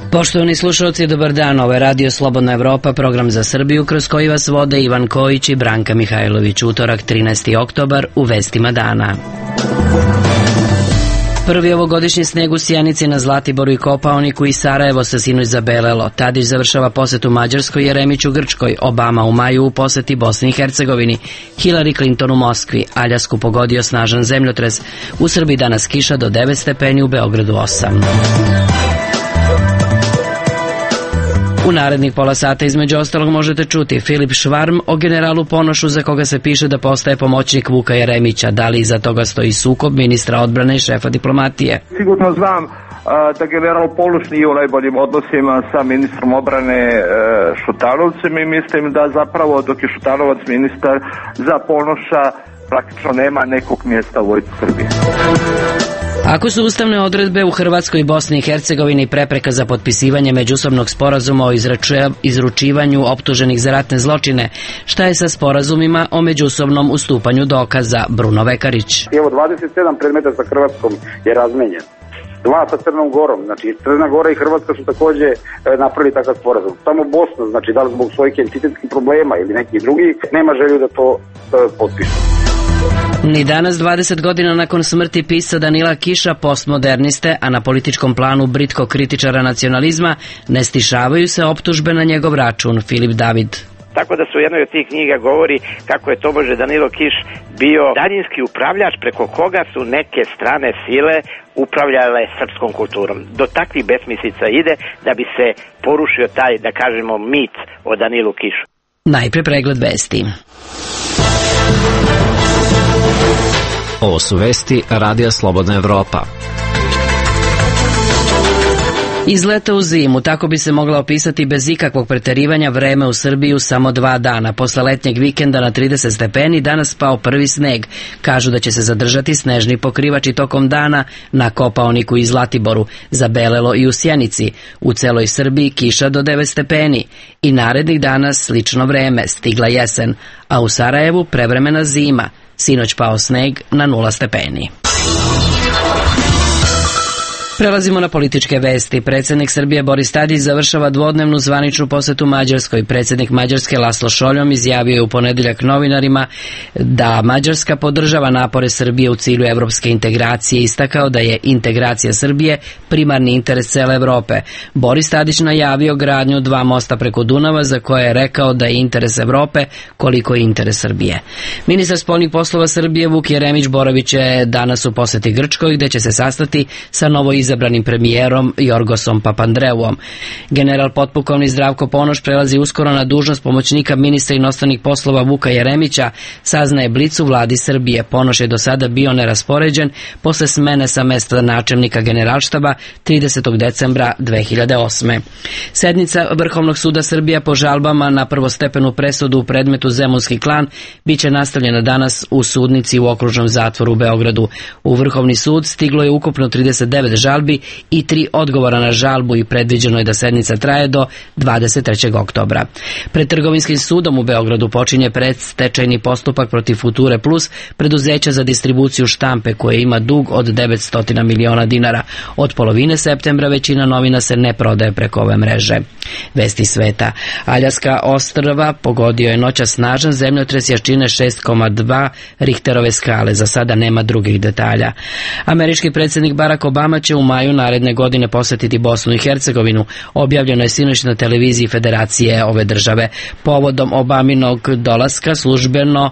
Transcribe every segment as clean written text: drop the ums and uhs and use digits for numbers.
Poštovani slušalci, dobar dan. Ovo je Radio Slobodna Evropa, program za Srbiju kroz koji vas vode Ivan Kojić i Branka Mihajlović. Utorak, 13. oktobar, u vestima dana. Prvi ovogodišnji sneg u Sjenici, na Zlatiboru i Kopaoniku i Sarajevo se sinoć zabelelo. Tadić završava posetu Mađarskoj, Jeremić u Grčkoj, Obama u maju u poseti Bosni i Hercegovini, Hillary Clinton u Moskvi, Aljasku pogodio snažan zemljotres. U Srbiji danas kiša do 9 stepeni, u Beogradu 8. U narednih pola sata između ostalog možete čuti Filip Švarm o generalu Ponošu, za koga se piše da postaje pomoćnik Vuka Jeremića. Da li iza toga stoji sukob ministra odbrane i šefa diplomatije? Sigurno znam da general Ponoš nije u najboljim odnosima sa ministrom odbrane Šutanovcem i mislim da zapravo dok je Šutanovac ministar, za Ponoša praktično nema nekog mjesta u vojsci Srbije. Ako su ustavne odredbe u Hrvatskoj i Bosni i Hercegovini prepreka za potpisivanje međusobnog sporazuma o izručivanju optuženih za ratne zločine, šta je sa sporazumima o međusobnom ustupanju dokaza? Bruno Vekarić. Evo, 27 predmeta sa Hrvatskom je razmenjen. 2 sa Crnom Gorom, znači Crna Gora i Hrvatska su takođe napravili takav sporazum. Samo Bosna, znači da li zbog svojih entitetskih problema ili nekih drugih, nema želju da to potpiše. Ni danas, 20 godina nakon smrti pisca Danila Kiša, postmoderniste, a na političkom planu britkog kritičara nacionalizma, ne stišavaju se optužbe na njegov račun. Filip David. Tako da su u jednoj od tih knjiga govori kako je tobože Danilo Kiš bio daljinski upravljač preko koga su neke strane sile upravljale srpskom kulturom. Do takvih besmislica ide da bi se porušio taj, da kažemo, mit o Danilu Kišu. Najpre pregled vesti. Ovo su vesti Radija Slobodna Evropa. Iz leta u zimu, tako bi se mogla opisati bez ikakvog preterivanja vreme u Srbiji u samo 2 dana. Posle letnjeg vikenda na 30 stepeni danas pao prvi sneg. Kažu da će se zadržati snežni pokrivač i tokom dana na Kopaoniku i Zlatiboru, zabelelo i u Sjenici. U celoj Srbiji kiša do 9 stepeni. I narednih dana slično vreme, stigla jesen, a u Sarajevu prevremena zima. Sinoć pao sneg na 0 stepeni. Prelazimo na političke vesti. Predsjednik Srbije Boris Tadić završava dvodnevnu zvaničnu posetu Mađarskoj. Predsjednik Mađarske Laslo Šoljom izjavio je u ponedeljak novinarima da Mađarska podržava napore Srbije u cilju evropske integracije i istakao da je integracija Srbije primarni interes cele Evrope. Boris Tadić najavio gradnju 2 mosta preko Dunava, za koje je rekao da je interes Evrope koliko je interes Srbije. Ministar spoljnih poslova Srbije Vuk Jeremić boravit će danas u poseti Grčkoj, gde će se sastati sa izabranim premijerom Jorgosom Papandreouom. General potpukovni Zdravko Ponoš prelazi uskoro na dužnost pomoćnika ministra inostranih poslova Vuka Jeremića, saznaje Blic u vladi Srbije. Ponoš je do sada bio neraspoređen posle smene sa mesta načelnika generalštaba 30. decembra 2008. Sednica Vrhovnog suda Srbija po žalbama na prvostepenu presudu u predmetu Zemunski klan biće nastavljena danas u sudnici u okružnom zatvoru u Beogradu. U Vrhovni sud stiglo je ukupno 39 žalbi i 3 odgovora na žalbu i predviđeno je da sednica traje do 23. oktobra. Pred Trgovinskim sudom u Beogradu počinje predstečajni postupak protiv Future Plus, preduzeća za distribuciju štampe koje ima dug od 900 miliona dinara. Od polovine septembra većina novina se ne prodaje preko ove mreže. Vesti sveta. Aljaska ostrva pogodio je noćas snažan zemljotres jačine 6,2 Richterove skale. Za sada nema drugih detalja. Američki predsjednik Barack Obama će u maju naredne godine posetiti Bosnu i Hercegovinu. Objavljeno je sinoć na televiziji Federacije ove države. Povodom Obaminog dolaska službeno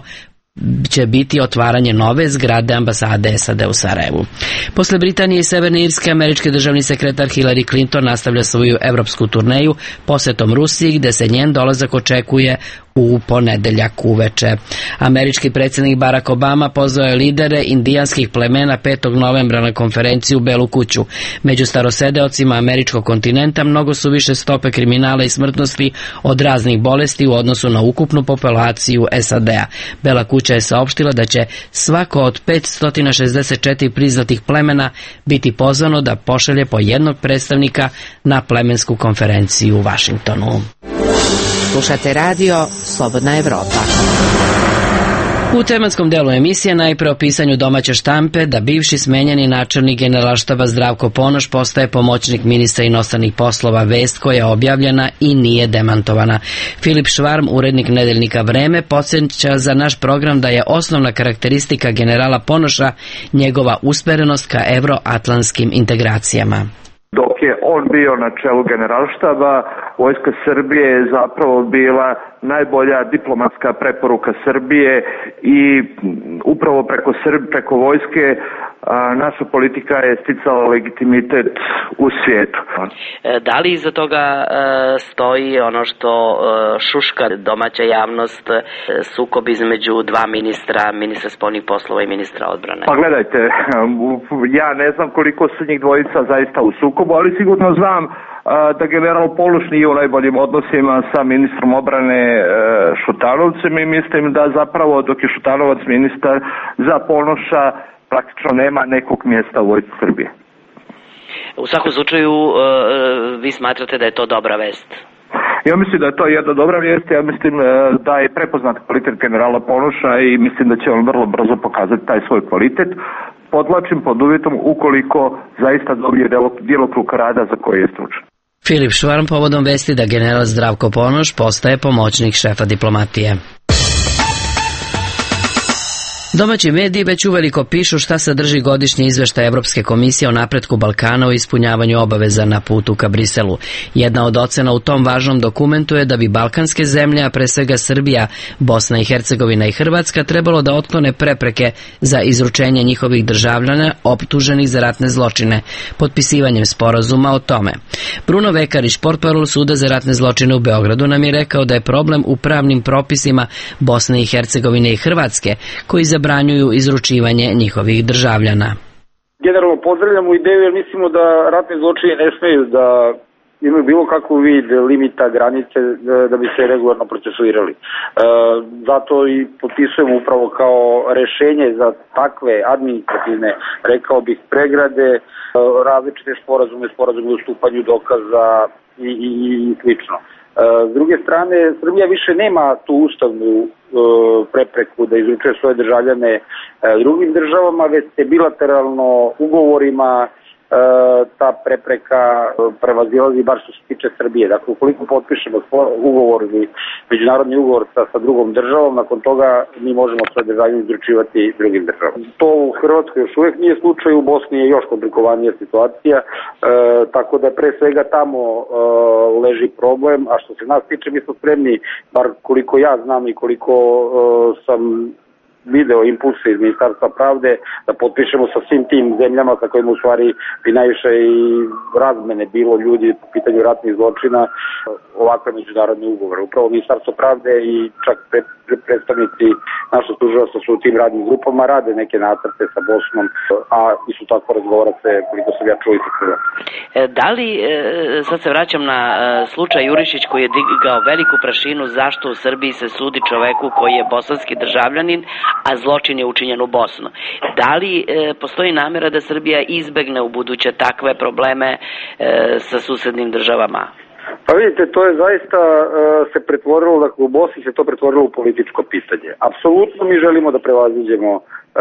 će biti otvaranje nove zgrade ambasade SAD u Sarajevu. Posle Britanije i Severne Irske, američki državni sekretar Hillary Clinton nastavlja svoju evropsku turneju posetom Rusiji, gde se njen dolazak očekuje u ponedeljak uveče. Američki predsjednik Barack Obama pozvao je lidere indijanskih plemena 5. novembra na konferenciju u Belu kuću. Među starosedeocima američkog kontinenta mnogo su više stope kriminala i smrtnosti od raznih bolesti u odnosu na ukupnu populaciju SAD-a. Bela kuća je saopštila da će svako od 564 priznatih plemena biti pozvano da pošalje po jednog predstavnika na plemensku konferenciju u Vašingtonu. Slušate radio Slobodna Evropa. U tematskom delu emisije najpre o pisanju domaće štampe da bivši smenjeni načelnik Generalštaba Zdravko Ponoš postaje pomoćnik ministra inostranih poslova, vest koja je objavljena i nije demantovana. Filip Švarm, urednik nedeljnika Vreme, podsjeća za naš program da je osnovna karakteristika generala Ponoša njegova usmerenost ka evroatlantskim integracijama. Dok je on bio na čelu Generalštaba, Vojska Srbije je zapravo bila najbolja diplomatska preporuka Srbije i upravo preko vojske naša politika je sticala legitimitet u svijetu. Da li iza toga stoji ono što šuška domaća javnost, sukob između dva ministra spoljnih poslova i ministra odbrane? Pa gledajte, ja ne znam koliko su njih dvojica zaista u sukobu, ali sigurno znam da general Ponoš nije u najboljim odnosima sa ministrom odbrane Šutanovcem i mislim da zapravo dok je Šutanovac ministar, za Ponoša praktično nema nekog mjesta u Vojsci Srbije. U svakom slučaju, vi smatrate da je to dobra vest? Ja mislim da je to jedna dobra vijest, ja mislim da je prepoznat kvalitet generala Ponoša i mislim da će on vrlo brzo pokazati taj svoj kvalitet. Podlačim pod uvjetom ukoliko zaista dobije djelokrug rada za koji je stručan. Filip Švarm povodom vesti da general Zdravko Ponoš postaje pomoćnik šefa diplomatije. Domaći mediji već uveliko pišu šta sadrži godišnji izveštaj Evropske komisije o napretku Balkana o ispunjavanju obaveza na putu ka Briselu. Jedna od ocena u tom važnom dokumentu je da bi balkanske zemlje, a pre svega Srbija, Bosna i Hercegovina i Hrvatska, trebalo da otklone prepreke za izručenje njihovih državljana optuženih za ratne zločine, potpisivanjem sporazuma o tome. Bruno Vekarić, portparol Suda za ratne zločine u Beogradu, nam je rekao da je problem u pravnim propisima Bosne i Hercegovine i Hrvatske, koji zabranjuju izručivanje njihovih državljana. Generalno pozdravljamo ideju jer mislimo da ratni zločini ne smeju da imaju bilo kakvu vid limita, granice da bi se regularno procesuirali. Zato i potpisujemo upravo kao rešenje za takve administrativne, rekao bih, pregrade, različite sporazume o stupanju dokaza i slično. S druge strane, Srbija više nema tu ustavnu prepreku da izručuje svoje državljane drugim državama, već se bilateralno ugovorima ta prepreka prevazilazi, bar što se tiče Srbije. Dakle, ukoliko potpišemo ugovor ili međunarodni ugovor sa drugom državom, nakon toga mi možemo svoje državljane izručivati drugim državama. To u Hrvatskoj još uvijek nije slučaj, u Bosni je još komplikovanija situacija, tako da pre svega tamo leži problem, a što se nas tiče mi smo spremni, bar koliko ja znam i koliko sam video impulse iz Ministarstva pravde, da potpišemo sa svim tim zemljama sa kojima u stvari bi najviše i razmene bilo ljudi po pitanju ratnih zločina ovakve međunarodne ugovore. Upravo Ministarstvo pravde i čak predstavnici naše tužilaštva su u tim radnim grupama, rade neke nacrte sa Bosnom, a isto tako razgovara se, koliko sam ja čuo, i sa Hrvatskom. Da li, sad se vraćam na slučaj Jurišić koji je digao veliku prašinu zašto u Srbiji se sudi čoveku koji je bosanski državljanin, a zločin je učinjen u Bosnu. Da li postoji namjera da Srbija izbegne u buduće takve probleme sa susednim državama? Pa vidite, to je zaista se pretvorilo, dakle u Bosni se to pretvorilo u političko pitanje. Apsolutno mi želimo da prevaziđemo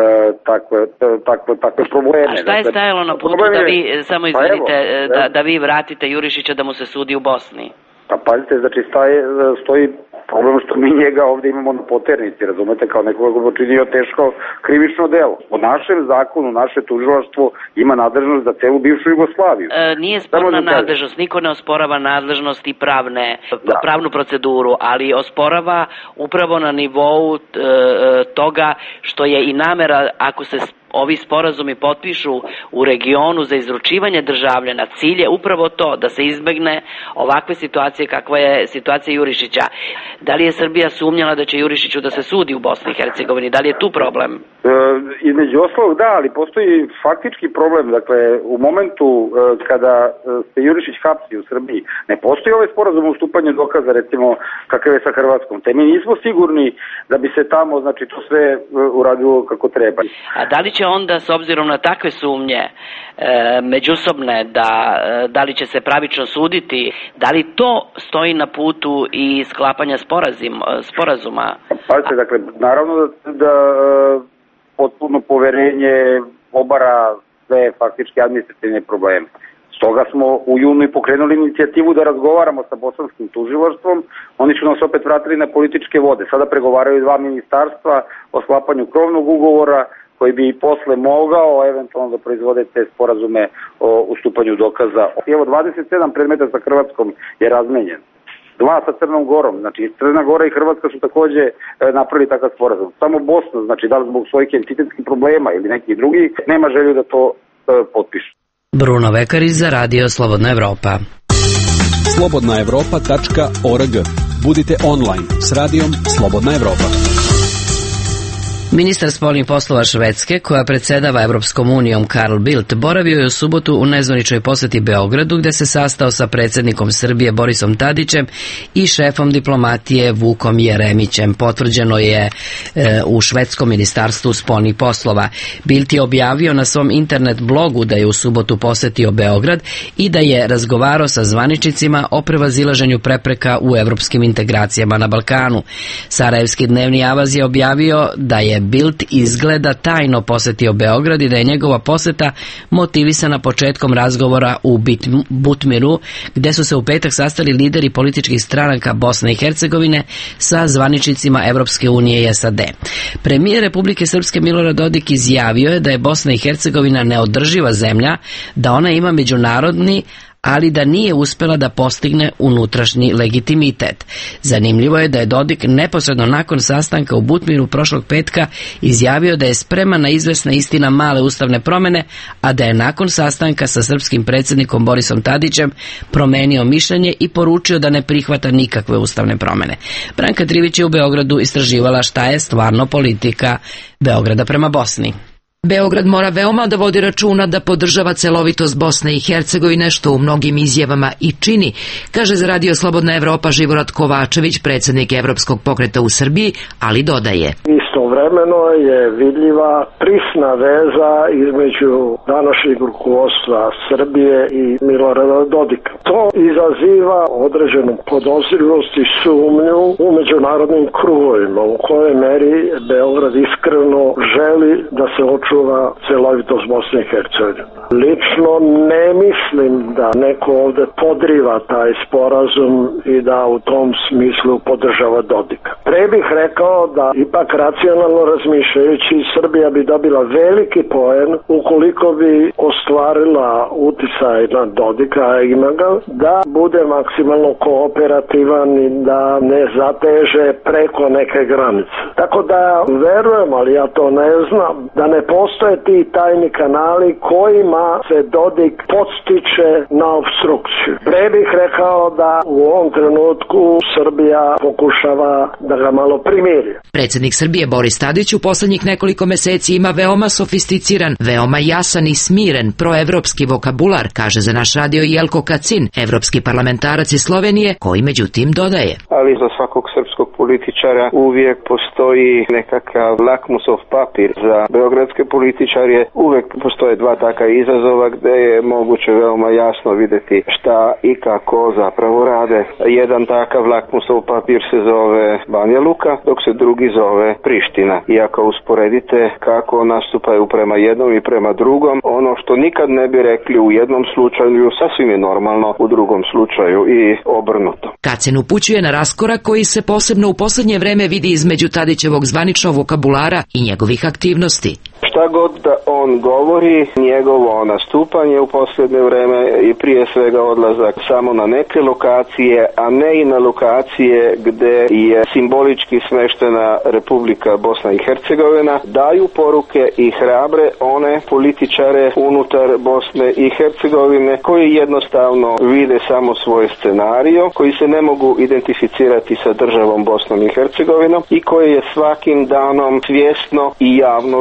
takve probleme. A šta je stajalo na putu da vi, samo izvinite, da vi vratite Jurišića da mu se sudi u Bosni? Pa pazite, znači stoji problem što mi njega ovdje imamo na poternici, razumete, kao nekoga ko počinio teško krivično delo. Po našem zakonu, naše tužilaštvo ima nadležnost za celu bivšu Jugoslaviju. Nije sporna nadležnost, niko ne osporava nadležnost i pravnu proceduru, ali osporava upravo na nivou toga što je i namera, ako se ovi sporazumi potpišu u regionu za izručivanje državljana, cilj je upravo to, da se izbegne ovakve situacije kakva je situacija Jurišića. Da li je Srbija sumnjala da će Jurišiću da se sudi u Bosni i Hercegovini? Da li je tu problem? Između ostalog da, ali postoji faktički problem. Dakle, u momentu kada se Jurišić hapsi u Srbiji, ne postoji ovaj sporazum o stupanju dokaza, recimo, kakav je sa Hrvatskom. Te mi nismo sigurni da bi se tamo, znači, to sve uradilo kako treba. A da li će onda, s obzirom na takve sumnje međusobne, da li će se pravično suditi, da li to stoji na putu i sklapanja sporazuma? Pazite, dakle, naravno da potpuno poverenje obara sve faktički administrativne probleme. Stoga smo u junu i pokrenuli inicijativu da razgovaramo sa bosanskim tužilaštvom. Oni su nas opet vratili na političke vode. Sada pregovaraju dva ministarstva o sklapanju krovnog ugovora koji bi i posle mogao eventualno da proizvode te sporazume o ustupanju dokaza. Evo, 27 predmeta sa Hrvatskom je razmenjen. 2 sa Crnom Gorom, znači Crna Gora i Hrvatska su takođe napravili takav sporazum. Samo Bosna, znači da li zbog svojih entitetskih problema ili nekih drugih, nema želju da to potpiše. Bruno Vekarić za Radio Slobodna Evropa. slobodnaevropa.org. Budite online s Radijom Slobodna Evropa. Ministar spoljnih poslova Švedske, koja predsedava Evropskom unijom, Carl Bildt, boravio je u subotu u nezvaničnoj poseti Beogradu, gde se sastao sa predsjednikom Srbije Borisom Tadićem i šefom diplomatije Vukom Jeremićem. Potvrđeno je u švedskom ministarstvu spoljnih poslova. Bildt je objavio na svom internet blogu da je u subotu posetio Beograd i da je razgovarao sa zvaničnicima o prevazilaženju prepreka u evropskim integracijama na Balkanu. Sarajevski dnevni avaz je objavio da je Bildt izgleda tajno posetio Beograd i da je njegova poseta motivisana početkom razgovora u Butmiru, gde su se u petak sastali lideri političkih stranaka Bosne i Hercegovine sa zvaničnicima Evropske unije i SAD. Premijer Republike Srpske Milorad Dodik izjavio je da je Bosna i Hercegovina neodrživa zemlja, da ona ima međunarodni, ali da nije uspela da postigne unutrašnji legitimitet. Zanimljivo je da je Dodik neposredno nakon sastanka u Butmiru prošlog petka izjavio da je spreman na izvesna istina male ustavne promene, a da je nakon sastanka sa srpskim predsjednikom Borisom Tadićem promenio mišljenje i poručio da ne prihvata nikakve ustavne promene. Branka Trivić je u Beogradu istraživala šta je stvarno politika Beograda prema Bosni. Beograd mora veoma da vodi računa da podržava celovitost Bosne i Hercegovine, što u mnogim izjavama i čini, kaže za Radio Slobodna Evropa Živorad Kovačević, predsjednik Evropskog pokreta u Srbiji, ali dodaje. Istovremeno je vidljiva prisna veza između današnjeg rukovodstva Srbije i Milorada Dodika. To izaziva određenu podozrivost i sumnju u međunarodnim krugovima, u kojoj meri Beograd iskreno želi da se očuva celovitost Bosne i Hercegovine. Lično ne mislim da neko ovde podriva taj sporazum i da u tom smislu podržava Dodika. Pre bih rekao da ipak racionalno razmišljajući Srbija bi dobila veliki poen ukoliko bi ostvarila uticaj na Dodika, a ima ga, da bude maksimalno kooperativan i da ne zateže preko neke granice. Tako da verujem, ali ja to ne znam, da ne postoje ti tajni kanali kojima se Dodik podstiče na obstrukciju. Pre bih rekao da u ovom trenutku Srbija pokušava da ga malo primiri. Predsjednik Srbije Boris Tadić u poslednjih nekoliko meseci ima veoma sofisticiran, veoma jasan i smiren proevropski vokabular, kaže za naš radio Jelko Kacin, evropski parlamentarac iz Slovenije, koji međutim dodaje. Ali za svakog srpskog političara uvijek postoji nekakav lakmusov papir. Za beogradske političare uvijek postoje dva taka izazova gde je moguće veoma jasno videti šta i kako zapravo rade. Jedan takav lakmusov papir se zove Banja Luka, dok se drugi zove Priština. I ako usporedite kako nastupaju prema jednom i prema drugom, ono što nikad ne bi rekli u jednom slučaju, sasvim je normalno u drugom slučaju i obrnuto. Kacin upućuje na raskorak koji se posebno u poslednje vreme vidi između Tadićevog zvaničnog vokabulara i njegovih aktivnosti. Šta god da on govori, njegovo nastupanje u posljednje vreme i prije svega odlazak samo na neke lokacije, a ne i na lokacije gde je simbolički smeštena Republika Bosna i Hercegovina, daju poruke i hrabre one političare unutar Bosne i Hercegovine koji jednostavno vide samo svoj scenario, koji se ne mogu identificirati sa državom Bosnom i Hercegovinom i koji je svakim danom svjesno i javno ruše.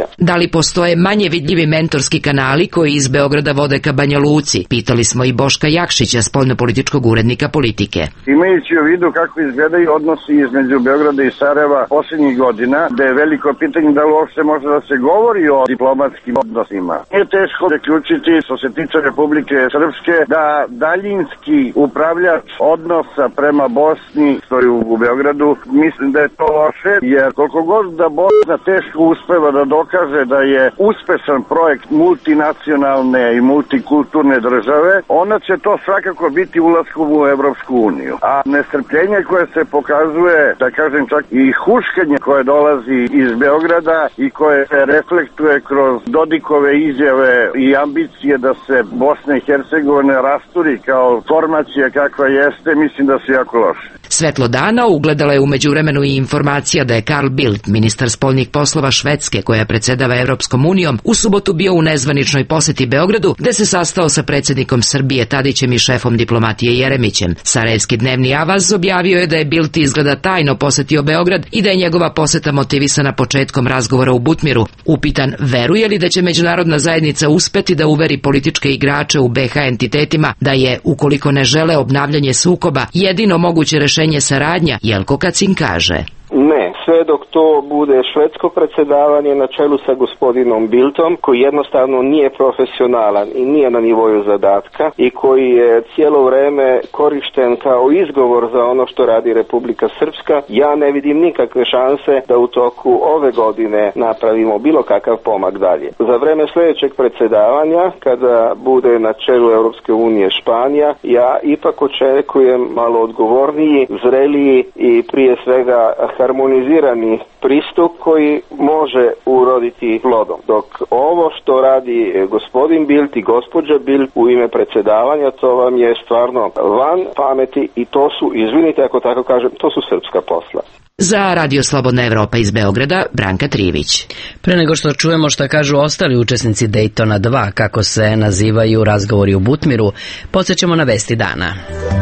Da li postoje manje vidljivi mentorski kanali koji iz Beograda vode ka Banja Luci? Pitali smo i Boška Jakšića, spoljnopolitičkog urednika Politike. Imajući u vidu kako izgledaju odnosi između Beograda i Sarajeva posljednjih godina, da je veliko pitanje da li uopšte može da se govori o diplomatskim odnosima. Nije teško zaključiti, što se tiče Republike Srpske, da daljinski upravljač odnosa prema Bosni stoji u Beogradu. Mislim da je to loše, jer koliko god da Bosna teško uspeva da dokaže da je uspešan projekt multinacionalne i multikulturne države, ona će to svakako biti ulaskom u Evropsku uniju. A nestrpljenje koje se pokazuje, da kažem čak i huškanje koje dolazi iz Beograda i koje se reflektuje kroz Dodikove izjave i ambicije da se Bosna i Hercegovina rasturi kao formacija kakva jeste, mislim da su jako loše. Svetlo dana ugledala je u međuvremenu i informacija da je Carl Bildt, ministar spoljnih poslova Švedske koja predsjedava Evropskom unijom, u subotu bio u nezvaničnoj posjeti Beogradu, gde se sastao sa predsjednikom Srbije Tadićem i šefom diplomatije Jeremićem. Sarajevski dnevni Avaz objavio je da je Bildt izgleda tajno posjetio Beograd i da je njegova posjeta motivisana početkom razgovora u Butmiru. Upitan veruje li da će međunarodna zajednica uspeti da uveri političke igrače u BiH entitetima da je, ukoliko ne žele obnavljanje sukoba, jedino moguće rešenje saradnja, Jelko Kacin kaže: Ne, sve dok to bude švedsko predsjedavanje na čelu sa gospodinom Bildtom, koji jednostavno nije profesionalan i nije na nivoju zadatka i koji je cijelo vrijeme korišten kao izgovor za ono što radi Republika Srpska, ja ne vidim nikakve šanse da u toku ove godine napravimo bilo kakav pomak dalje. Za vrijeme sljedećeg predsjedavanja, kada bude na čelu Europske unije Španija, ja ipak očekujem malo odgovorniji, zreliji i prije svega harmonizirani pristup koji može uroditi plodom. Dok ovo što radi gospodin Bildt i gospođa Bildt u ime predsjedavanja, to vam je stvarno van pameti i to su, izvinite ako tako kažem, to su srpska posla. Za Radio Slobodna Evropa iz Beograda, Branka Trivić. Pre nego što čujemo šta kažu ostali učesnici Daytona 2, kako se nazivaju razgovori u Butmiru, podsjećamo na vesti dana.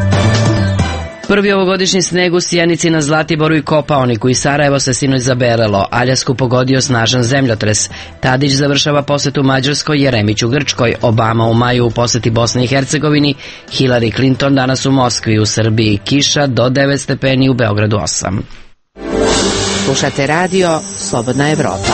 Prvi ovogodišnji sneg u Sjenici, na Zlatiboru i Kopaoniku i Sarajevo se sinoć zaberelo. Aljasku pogodio snažan zemljotres. Tadić završava posjetu Mađarskoj, Jeremić u Grčkoj, Obama u maju u posjeti Bosni i Hercegovini, Hillary Clinton danas u Moskvi, u Srbiji kiša do 9 stepeni, u Beogradu 8. Slušate radio Slobodna Evropa.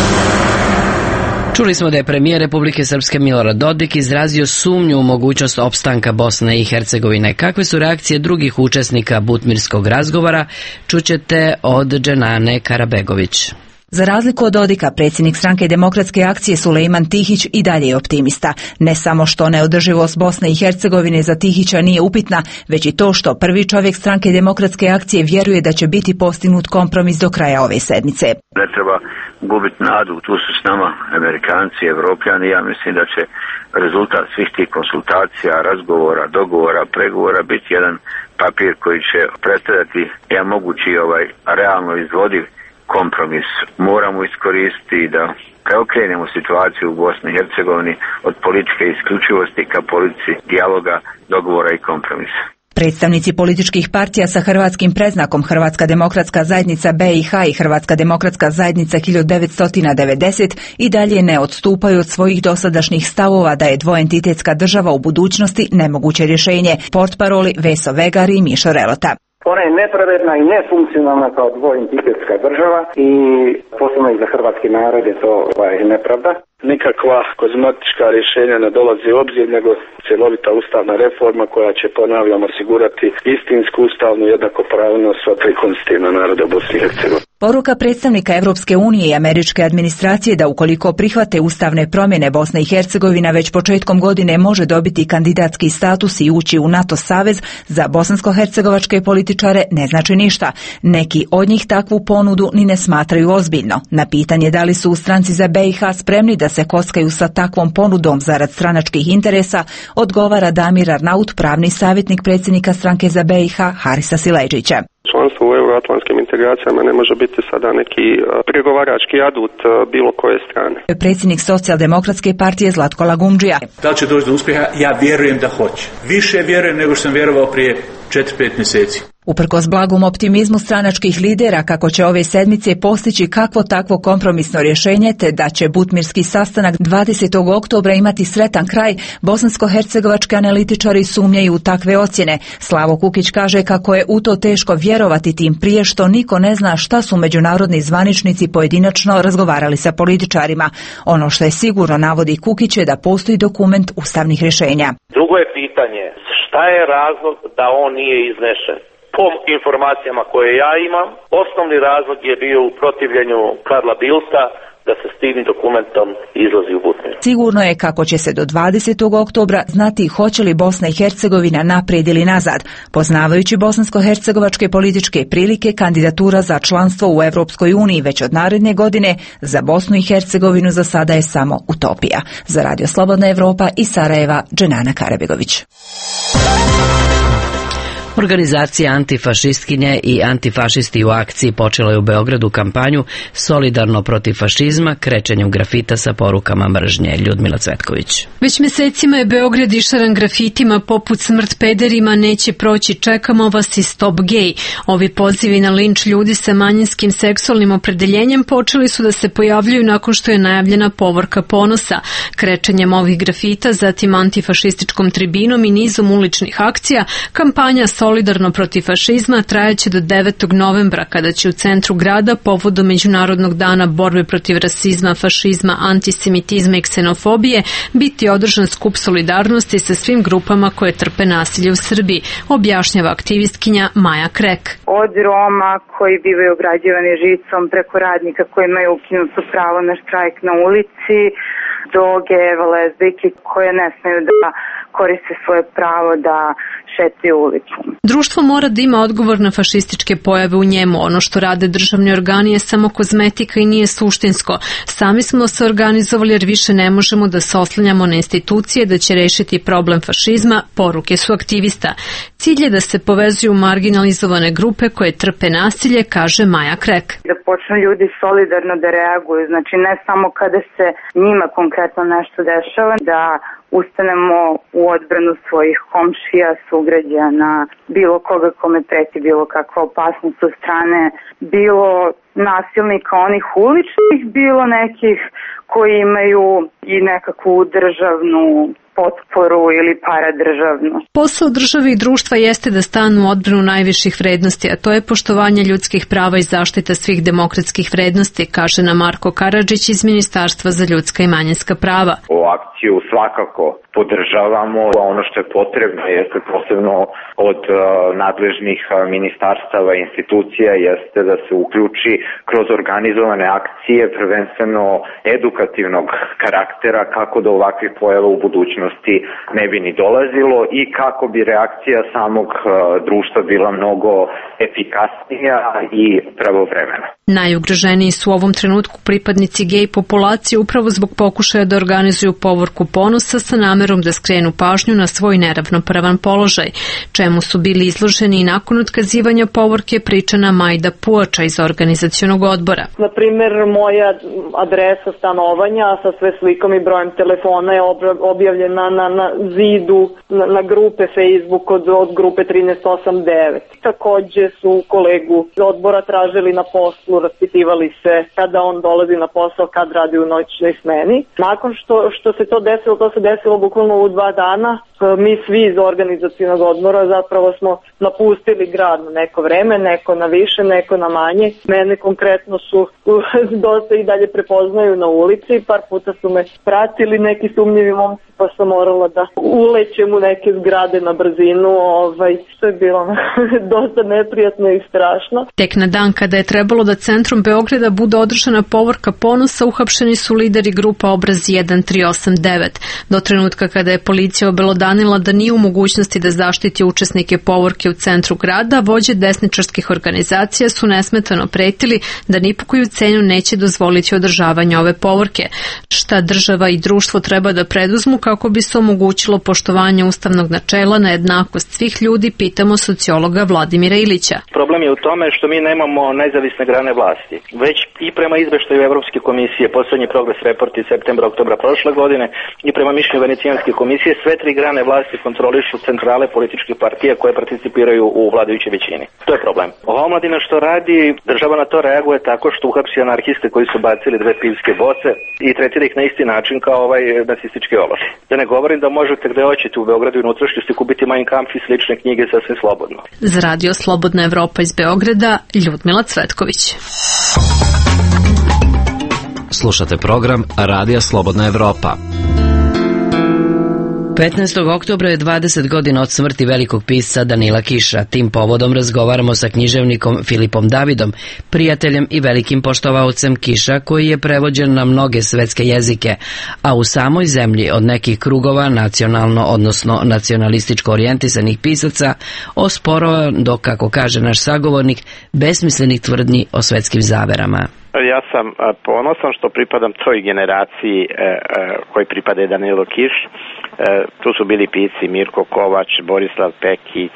Čuli smo da je premijer Republike Srpske Milorad Dodik izrazio sumnju u mogućnost opstanka Bosne i Hercegovine. Kakve su reakcije drugih učesnika butmirskog razgovora, čućete od Dženane Karabegović. Za razliku od Dodika, predsjednik Stranke demokratske akcije Sulejman Tihić i dalje je optimista. Ne samo što neodrživost Bosne i Hercegovine za Tihića nije upitna, već i to što prvi čovjek Stranke demokratske akcije vjeruje da će biti postignut kompromis do kraja ove sedmice. Ne treba gubiti nadu, tu su s nama Amerikanci, Evropljani. Ja mislim da će rezultat svih tih konsultacija, razgovora, dogovora, pregovora biti jedan papir koji će predstavljati jedan mogući realno izvodiv kompromis. Moramo iskoristiti da preokrenemo situaciju u Bosni i Hercegovini od političke isključivosti ka politici dijaloga, dogovora i kompromisa. Predstavnici političkih partija sa hrvatskim predznakom Hrvatska demokratska zajednica BiH i Hrvatska demokratska zajednica 1990 i dalje ne odstupaju od svojih dosadašnjih stavova da je dvoentitetska država u budućnosti nemoguće rješenje. Portparoli Veso Vegari i Mišo Relota. Ona je nepravedna i nefunkcionalna kao dvoentitetska država i posebno i za hrvatski narod je to nepravda. Nikakva kozmetička rješenja ne dolazi u obzir, nego cjelovita ustavna reforma koja će, ponavljam, osigurati istinsku ustavnu jednakopravnost sva tri konstitutivna naroda Bosne i Hercegovine. Poruka predstavnika Europske unije i američke administracije da ukoliko prihvate ustavne promjene, Bosna i Hercegovina već početkom godine može dobiti kandidatski status i ući u NATO savez, za bosansko-hercegovačke političare ne znači ništa. Neki od njih takvu ponudu ni ne smatraju ozbiljno. Na pitanje da li su u stranci za BiH spremni da se kockaju sa takvom ponudom zarad stranačkih interesa, odgovara Damir Arnaut, pravni savjetnik predsjednika stranke za BiH Harisa Sileđića. Članstvo u euroatlantskim integracijama ne može biti sada neki pregovarački adut bilo koje strane. Predsjednik Socijaldemokratske partije Zlatko Lagumdžija. Da li će doći do uspjeha? Ja vjerujem da hoće. Više vjerujem nego što sam vjerovao prije 4-5 mjeseci. Uprkos blagom optimizmu stranačkih lidera kako će ove sedmice postići kakvo takvo kompromisno rješenje te da će butmirski sastanak 20. oktobra imati sretan kraj, bosansko-hercegovački analitičari sumnjaju u takve ocjene. Slavo Kukić kaže kako je u to teško vjerovati tim prije što niko ne zna šta su međunarodni zvaničnici pojedinačno razgovarali sa političarima. Ono što je sigurno, navodi Kukić, je da postoji dokument ustavnih rješenja. Drugo je pitanje, šta je razlog da on nije iznešen? Po informacijama koje ja imam, osnovni razlog je bio u protivljenju Karla Bildta da se s tim dokumentom izlazi u Butmir. Sigurno je kako će se do 20. oktobra znati hoće li Bosna i Hercegovina naprijed ili nazad. Poznavajući bosansko-hercegovačke političke prilike, kandidatura za članstvo u Europskoj uniji već od naredne godine za Bosnu i Hercegovinu za sada je samo utopija. Za Radio Slobodna Evropa iz Sarajeva, Dženana Karabegović. Organizacija antifašistkinje i antifašisti u akciji počela je u Beogradu kampanju Solidarno protiv fašizma krečenjem grafita sa porukama mržnje. Ljudmila Cvetković. Već mesecima je Beograd išaran grafitima poput smrt pederima, neće proći, čekamo vas i stop gej. Ovi pozivi na linč ljudi sa manjinskim seksualnim opredeljenjem počeli su da se pojavljuju nakon što je najavljena povorka Ponosa. Krečenjem ovih grafita, zatim antifašističkom tribinom i nizom uličnih akcija, kampanja Solidarno protiv fašizma trajaće do 9. novembra, kada će u centru grada povodom Međunarodnog dana borbe protiv rasizma, fašizma, antisemitizma i ksenofobije biti održan skup solidarnosti sa svim grupama koje trpe nasilje u Srbiji, objašnjava aktivistkinja Maja Krek. Od Roma koji bivaju obrađivani žicom, preko radnika koji imaju ukinuto pravo na štrajk na ulici, do gejeva, lezbijki koje ne smeju da koriste svoje pravo da šetaju ulicom. Društvo mora da ima odgovor na fašističke pojave u njemu. Ono što rade državni organi je samo kozmetika i nije suštinsko. Sami smo se organizovali jer više ne možemo da se oslanjamo na institucije da će rešiti problem fašizma, poruke su aktivista. Cilj je da se povezuju marginalizovane grupe koje trpe nasilje, kaže Maja Krek. Da počnu ljudi solidarno da reaguju, znači ne samo kada se njima konkretno nešto dešava, da ustanemo u odbranu svojih komšija, sugrađana, bilo koga kome preti bilo kakva opasnost od strane, bilo nasilnika onih uličnih, bilo nekih koji imaju i nekakvu državnu potporu ili paradržavnu. Posao države i društva jeste da stanu u odbranu najviših vrednosti, a to je poštovanje ljudskih prava i zaštita svih demokratskih vrednosti, kaže nam Marko Karadžić iz Ministarstva za ljudska i manjinska prava. O akciju svakako podržavamo, a ono što je potrebno jeste posebno od nadležnih ministarstava i institucija jeste da se uključi kroz organizovane akcije, prvenstveno edukativnog karaktera, kako do ovakvih pojava u budućnosti ne bi ni dolazilo i kako bi reakcija samog društva bila mnogo efikasnija i pravovremena. Najugroženiji su u ovom trenutku pripadnici gej populacije upravo zbog pokušaja da organizuju povorku Ponosa sa namerom da skrenu pažnju na svoj neravnopravan položaj, čemu su bili izloženi i nakon otkazivanja povorke pričana Majda Puača iz organizacionog odbora. Na primjer, moja adresa stanovanja sa sve slikom i brojem telefona je objavljena na zidu, na grupe Facebook od grupe 1389. Također su kolegu odbora tražili na poslu, raspitivali se kada on dolazi na posao, kad radi u noćnoj smeni. Nakon što se to se desilo bukvalno u 2 dana. Mi svi iz organizacionog odbora zapravo smo napustili grad na neko vreme, neko na više, neko na manje. Mene konkretno su dosta i dalje prepoznaju na ulici, par puta su me pratili neki sumnjivi momci, pa sam morala da ulećem u neke zgrade na brzinu, što je bilo dosta neprijatno i strašno. Tek na dan kada je trebalo da centrom Beograda bude održana povorka Ponosa, uhapšeni su lideri grupa Obraz 1389. Do trenutka kada je policija obelodanila da nije u mogućnosti da zaštiti učesnike povorke u centru grada, vođe desničarskih organizacija su nesmetano pretili da ni po koju cenu neće dozvoliti održavanje ove povorke. Šta država i društvo treba da preduzmu kako bi se omogućilo poštovanje ustavnog načela na jednakost svih ljudi, pitamo sociologa Vladimira Ilića. Problem je u tome što mi nemamo nezavisne grane vlasti. Već i prema izveštaju Evropske komisije, posljednji progres report iz septembra, oktobra prošle godine, i prema mišljenju Venecijanske komisije sve tri grane vlasti kontrolišu centrale političkih partija koje participiraju u vladajućoj većini. To je problem. Ova omladina što radi, država na to reaguje tako što uhapsi anarhiste koji su bacili 2 pivske boce i tretira ih na isti način kao nacistički ološ. Da ne govorim da možete gde hoćete u Beogradu i unutrašnjosti kupiti Mein Kampf i slične knjige sasvim slobodno. Za Radio Slobodna Evropa iz Beograda, Ljudmila Cvetković. Slušate program Radija Slobodna Evropa. 15. oktobra je 20 godina od smrti velikog pisca Danila Kiša. Tim povodom razgovaramo sa književnikom Filipom Davidom, prijateljem i velikim poštovaocem Kiša, koji je prevođen na mnoge svetske jezike, a u samoj zemlji od nekih krugova nacionalno, odnosno nacionalističko orijentisanih pisaca, osporava do, kako kaže naš sagovornik, besmislenih tvrdnji o svetskim zaverama. Ja sam ponosan što pripadam toj generaciji koji pripada Danilo Kiš. Tu su bili pisci Mirko Kovač, Borislav Pekić,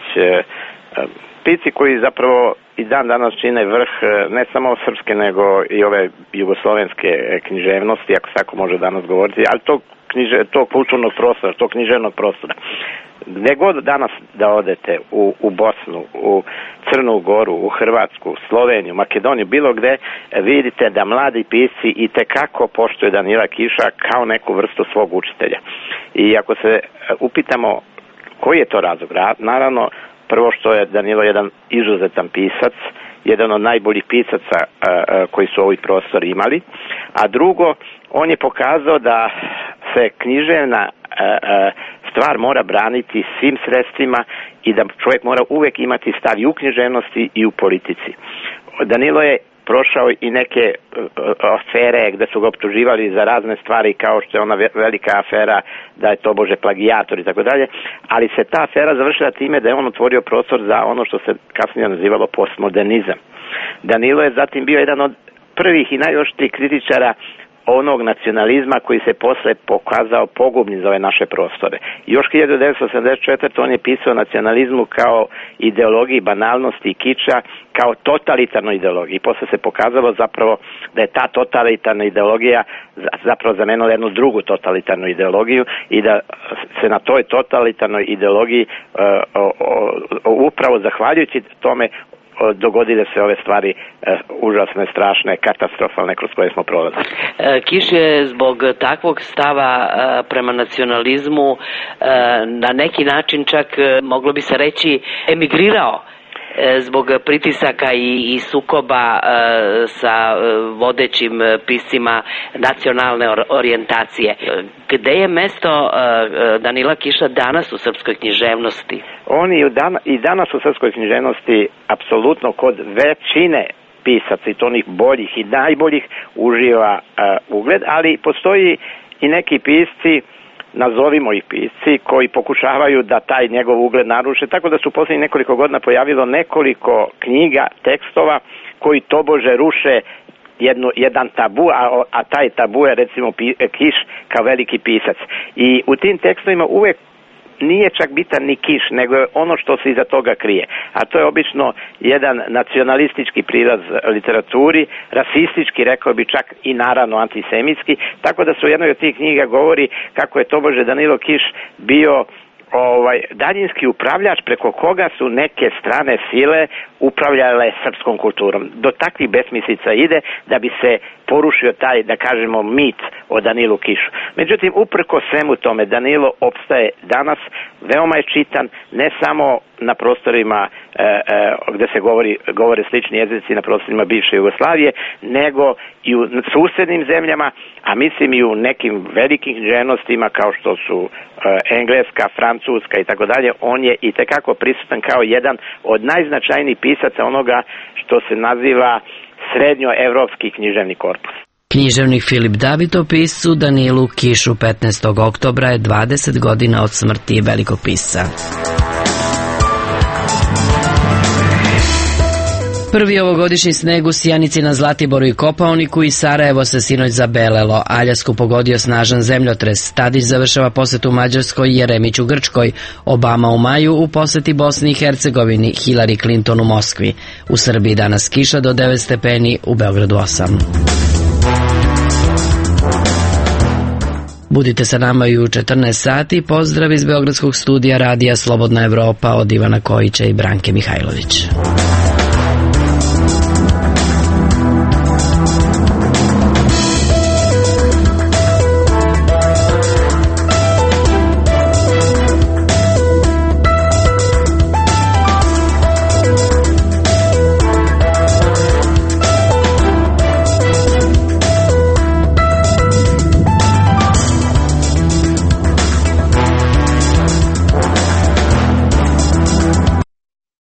pisci koji zapravo i dan danas čine vrh ne samo srpske nego i ove jugoslovenske književnosti, ako se tako može danas govoriti, ali tog kulturnog prostora, tog književnog prostora. Gde god danas da odete u Bosnu, u Crnu Goru, u Hrvatsku, Sloveniju, Makedoniju, bilo gde, vidite da mladi pisci i tekako poštuju Danila Kiša kao neku vrstu svog učitelja. I ako se upitamo koji je to razlog, naravno prvo što je Danilo jedan izuzetan pisac, jedan od najboljih pisaca koji su ovi prostori imali, a drugo, on je pokazao da se književna stvar mora braniti svim sredstvima i da čovjek mora uvek imati stav i u književnosti i u politici. Danilo je prošao i neke afere gde su ga optuživali za razne stvari, kao što je ona velika afera da je tobože plagijator i tako dalje, ali se ta afera završila time da je on otvorio prostor za ono što se kasnije nazivalo postmodernizam. Danilo je zatim bio jedan od prvih i najoštrijih kritičara onog nacionalizma koji se posle pokazao pogubnim za ove naše prostore. Još 1984. on je pisao o nacionalizmu kao ideologiji banalnosti i kiča, kao totalitarnoj ideologiji. I posle se pokazalo zapravo da je ta totalitarna ideologija zapravo zamenila jednu drugu totalitarnu ideologiju i da se na toj totalitarnoj ideologiji upravo zahvaljujući tome dogodile se ove stvari užasne, strašne, katastrofalne kroz koje smo prolazili. Kiš je zbog takvog stava prema nacionalizmu na neki način čak, moglo bi se reći, emigrirao zbog pritisaka i sukoba sa vodećim piscima nacionalne orijentacije. Gde je mesto Danila Kiša danas u srpskoj književnosti? On i danas u srpskoj književnosti apsolutno kod većine pisaca, i to onih boljih i najboljih, uživa ugled, ali postoji i neki pisci, nazovimo ih pisci, koji pokušavaju da taj njegov ugled naruše, tako da su u posljednjih nekoliko godina pojavilo nekoliko knjiga, tekstova koji tobože ruše jedan tabu, a taj tabu je recimo Kiš kao veliki pisac. I u tim tekstovima uvek nije čak bitan ni Kiš, nego je ono što se iza toga krije. A to je obično jedan nacionalistički prilaz literaturi, rasistički, rekao bi čak i naravno antisemitski, tako da su u jednoj od tih knjiga govori kako je tobože Danilo Kiš bio daljinski upravljač preko koga su neke strane sile upravljale srpskom kulturom. Do takvih besmislica ide da bi se porušio taj, da kažemo, mit o Danilu Kišu. Međutim, uprko svemu tome, Danilo opstaje danas, veoma je čitan, ne samo na prostorima gde se govore slični jezici, na prostorima bivše Jugoslavije, nego i u susednim zemljama, a mislim i u nekim velikim književnostima kao što su Engleska, Francuska i tako dalje. On je i tekako prisutan kao jedan od najznačajnijih pisaca onoga što se naziva srednjoevropski književni korpus. Književnik Filip David o piscu Danilu Kišu 15. oktobra je 20 godina od smrti velikog pisca. Prvi ovogodišnji sneg u Sjenici, na Zlatiboru i Kopaoniku i Sarajevo se sinoć zabelelo. Aljasku pogodio snažan zemljotres. Tadić završava posetu Mađarskoj, Jeremić u Grčkoj, Obama u maju u poseti Bosni i Hercegovini, Hillary Clinton u Moskvi. U Srbiji danas kiša do 9 stepeni, u Beogradu 8. Budite sa nama i u 14 sati. Pozdrav iz Beogradskog studija Radija Slobodna Evropa od Ivana Kojića i Branke Mihajlović.